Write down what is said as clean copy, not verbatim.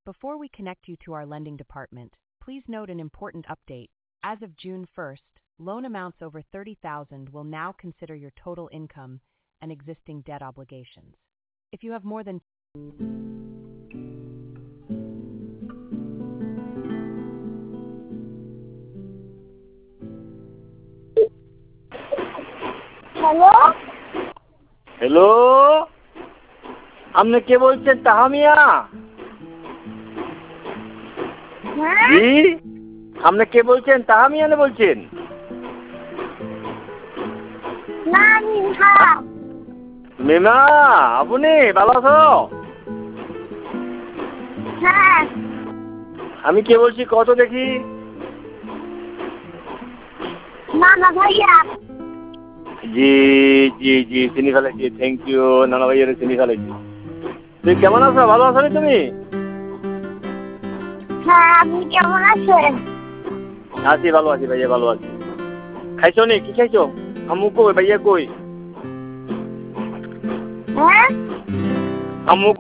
Before we connect you to our lending department, please note an important update. As of June 1st, loan amounts over $30,000 will now consider your total income and existing debt obligations. If you have more than hello hello, আপনি কে বলছেন? তাহামিয়া? হ্যাঁ জি, আপনি কে বলছেন? তাহামিয়া না বলছেন? না মিঠা মিমা, আপনি ভালো আছো? হ্যাঁ আমি কে বলছি কত দেখি? নানা ভাইয়া জি জি জি, চিনি ফেলেছি। থ্যাংক ইউ, নানা ভাইয়ের চিনি ফেলেছি। তুই কেমন আছো? ভালো আছো তুমি? হ্যাঁ আপনি কেমন আছেন? আছি, ভালো আছি ভাইয়া, ভালো আছি। খাইছো নি? কি খাইছো? আম্মু কই? ভাইয়া কই? হ্যাঁ আম্মু